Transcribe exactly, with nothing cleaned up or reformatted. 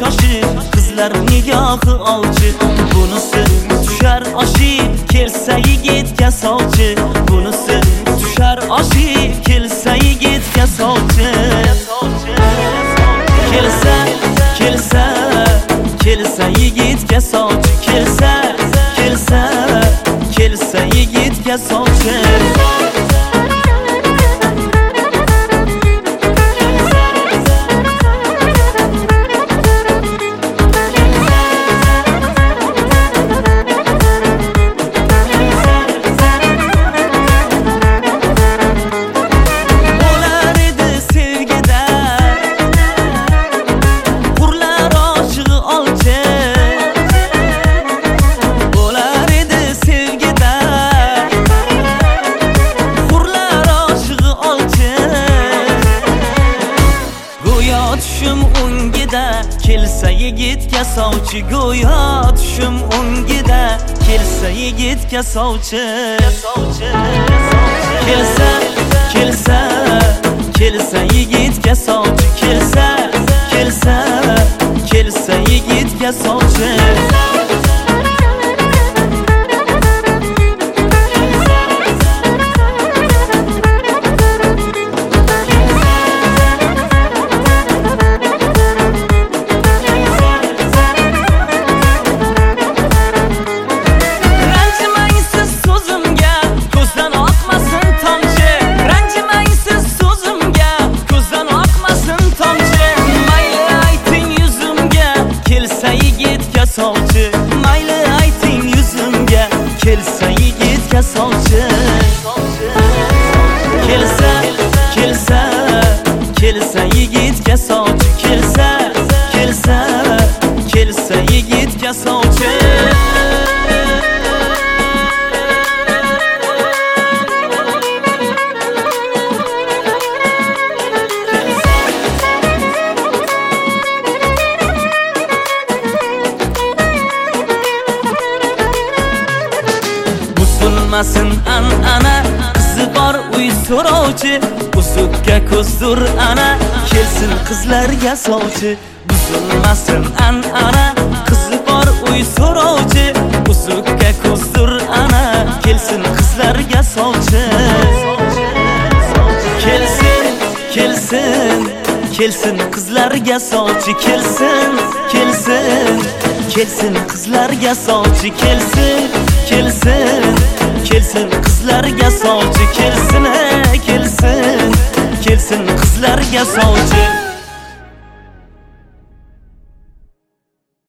shoshib, qizlar nigohi olchi. Bunisi tushar oshib, kelsa yigitga sovchi. Bunisi tushar oshib, kelsa yigitga sovchi. Kelsa, kelsa, kelsa yigitga sovchi. Kelsa, kelsa, kelsa yigitga sovchi. Kelsa yigitga sovchi, go'yo tushim o'ngida. Kelsa yigitga sovchi. Kelsa, kelsa, kelsa yigitga sovchi. Kelsa, kelsa, kelsa yigitga sovchi. Sovchi, mayli ayting yuzimga, kelsa yigitga sovchi. Kelsa, kelsa, kelsa yigitga sovchi. Kelsa, kelsa, kelsa yigitga sovchi. Buzilmasin an'ana, qizi bor uy so'rovchi. Uzukka ko'zdur ana, kelsin qizlarga sovchi. Buzilmasin an'ana, qizi bor uy so'rovchi. Uzukka ko'zdur ana, kelsin qizlarga sovchi. Kelsin, kelsin, kelsin qizlarga sovchi. Kelsin, kelsin, kelsin qizlarga sovchi. Kelsin, kelsin, kelsin qizlarga sovchi. Kelsin, kelsin, kelsin qizlarga sovchi.